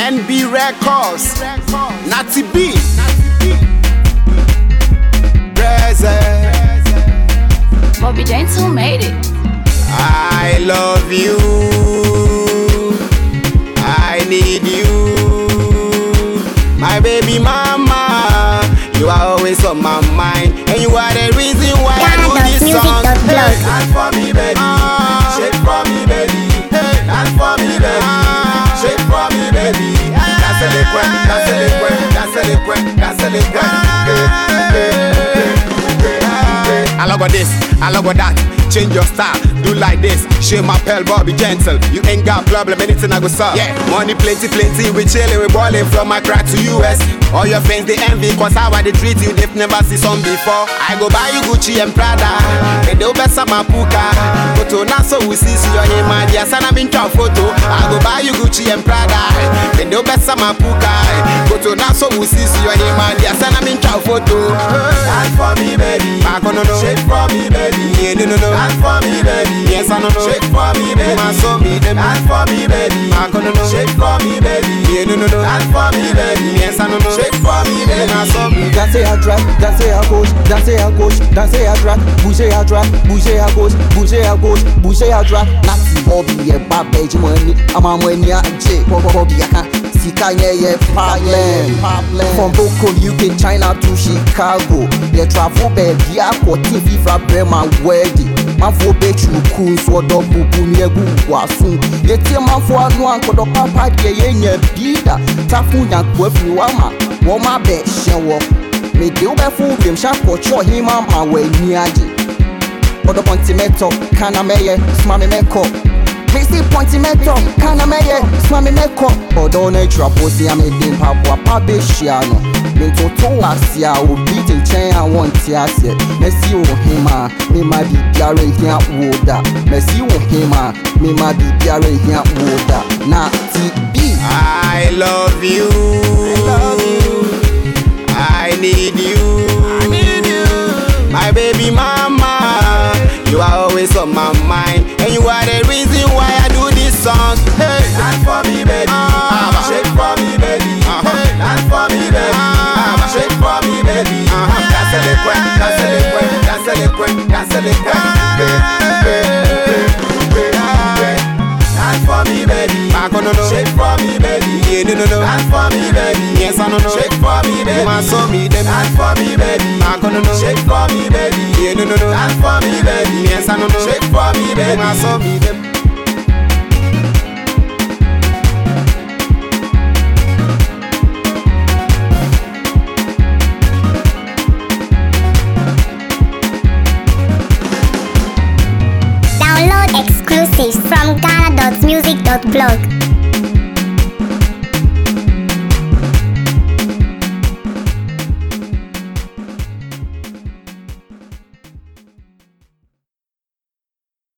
NB Records, Natty B, Present. Bobby Gentle made it. I love you, I need you, my baby mama. You are always on my mind, and you are the reason why I do this song. Hey, dance for me, baby. Shake for me, baby. Hey, dance for me, baby. Shake for me, baby. That's a liquid, that's a liquid, that's a liquid, that's a liquid. I love this, I love that. Change your style, do like this. Share my pearl, Bobby Gentle. You ain't got problem, anything I go solve. Yeah, money plenty, we chillin', we ballin' from my crack to US. All your friends they envy, cause how I they treat you, they've never seen some before. I go buy you Gucci and Prada, and they'll bet some puka. Photo now so we see your name, my dear son, I've been to photo. I go buy you Gucci and Prada, and they'll bet some puka. Photo now so we see your name, my dear son, I've been to photo. Dance for me, baby. Back on no. Shake for me, baby. Yeah, no. Dance for me, baby. Yes, I know. Shake for me, baby. My soul me them. Dance for me, baby. Back on no. Shake for me, baby. Yeah, no. Dance for me, baby. Yes, I know. Shake for me, baby. My soul me. Danser à droite, danser à gauche, danser à gauche, danser à droite, bouger à droite, bouger à gauche, bouger à gauche, bouger à droite. Natty Bobby et Babage money, ama money a J, Bobby aka. Sika ye problem. From Boko, UK, China to Chicago. They travel baby ako TV fra Brema wedding. Man for bet you cool so double boom ye gu wasun. Ye tie man for anu ankodo papa de ye nya bida. Tafu nya kwafi wama. Woma be shewo. Me de obe fu bim sha kocho hima ma we ni aje. Odo pontimeto kana meye smami meko. Missy Pontimeto, can I make it? Swami Meko, or don't a trap, or see I'm a dim papa, Pabishiano. Minto Toasia, who beat in chain, I want Tiasia. Messi or Hima, me might be carrying here water. Messi or Hima, me might be carrying here water. Natty B. I love you, I need you, my baby mama. You are always on my mind, and you are the reason why I do this song. Hey, dance for me, baby. Shake for me, baby. Hey, dance for me, baby. Shake for me, baby. That's a liquid, that's a liquid, that's a liquid, that's a liquid. Dance for me, baby. Shake for me, baby. Yeah, no. Dance for me, baby. Yes, I know. Shake for me, baby. My soul me them. Dance for me, baby. Shake for me, baby. Yeah, no. Dance for me, baby. Yes, I know. Shake for me, baby. My soul me them. Download exclusives from Ghana.music.blog.